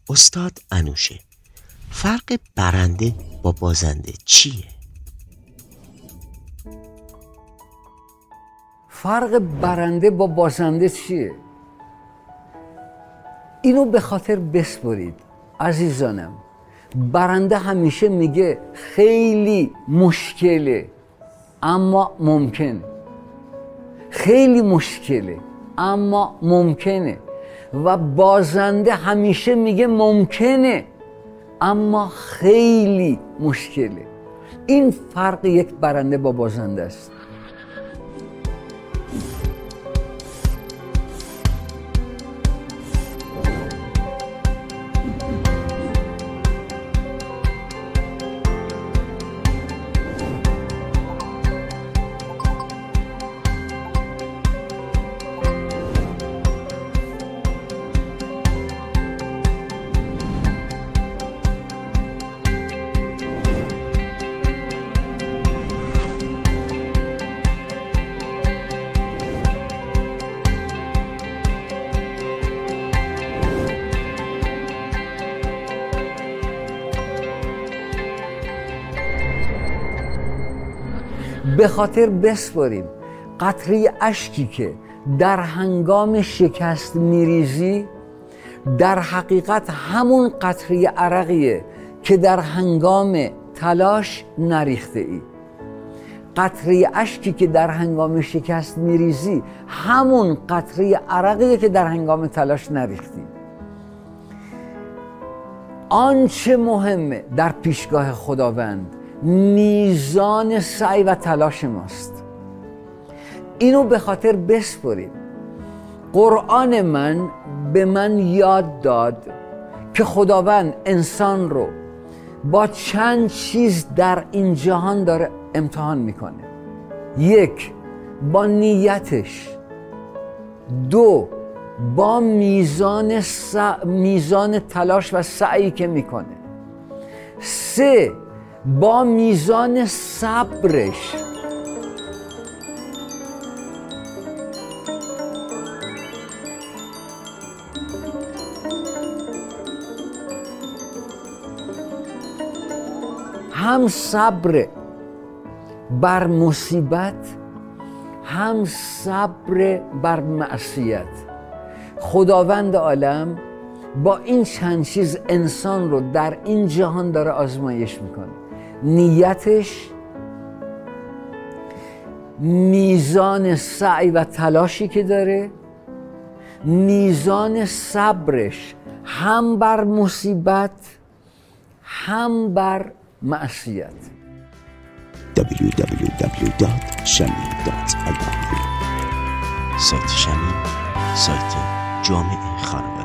استاد انوشه، فرق برنده با بازنده چیه؟ فرق برنده با بازنده چیه؟ اینو به خاطر بسپرید عزیزانم. برنده همیشه میگه خیلی مشکله اما ممکنه، خیلی مشکله اما ممکنه، و بازنده همیشه میگه ممکنه اما خیلی مشکله. این فرق یک برنده با بازنده است. به خاطر بسپاریم قطره اشکی که در هنگام شکست میریزی در حقیقت همون قطره عرقیه که در هنگام تلاش نریخته ای. قطره اشکی که در هنگام شکست میریزی همون قطره عرقیه که در هنگام تلاش نریختی. آنچه مهمه در پیشگاه خداوند میزان سعی و تلاش ماست. اینو به خاطر بسپرید. قرآن من به من یاد داد که خداوند انسان رو با چند چیز در این جهان داره امتحان میکنه. 1 با نیتش، 2 با میزان تلاش و سعی که میکنه، 3 با میزان صبرش، هم صبر بر مصیبت هم صبر بر معصیت. خداوند عالم با این چند چیز انسان رو در این جهان داره آزمایش میکنه. نیتش، میزان سعی و تلاشی که داره، میزان صبرش هم بر مصیبت هم بر معصیت. www.shami.ir سایت شمی، سایت جامع خانواده.